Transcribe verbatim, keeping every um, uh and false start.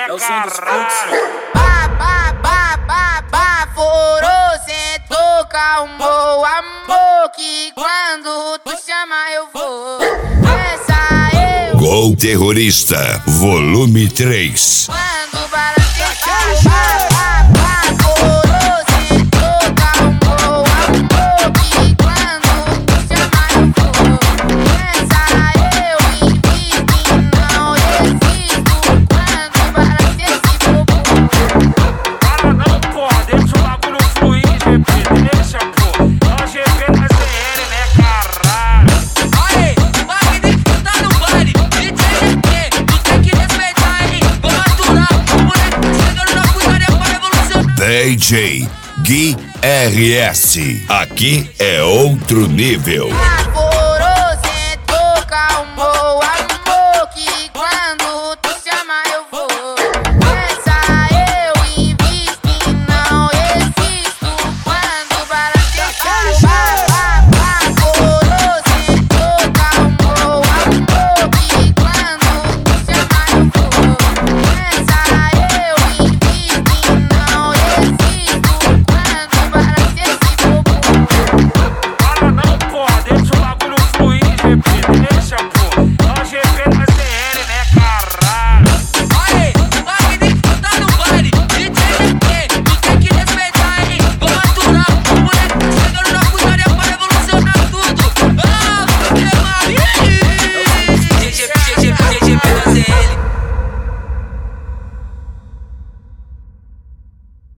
né, é o som dos frutos. Ba, ba, ba, ba, baforou, sentou, calmou, amor, que quando tu chama eu vou. Essa eu. Gol Terrorista, volume três. Quando balanceia, ba, ba, baforou, sentou, calmou, amor, que quando tu chama eu vou. Essa eu invisto e não existo. Quando balanceia esse bobo. Para não, pô, deixa o bagulho fluir, G P, deixa, pô. É o G P da C L, né, caralho? Aê, vai me disputar no baile. D J G P, tu tem que respeitar, hein? Vou maturar, o moleque tá chegando na putaria pra revolucionar. D J Gui R S. Aqui é outro nível. Ah,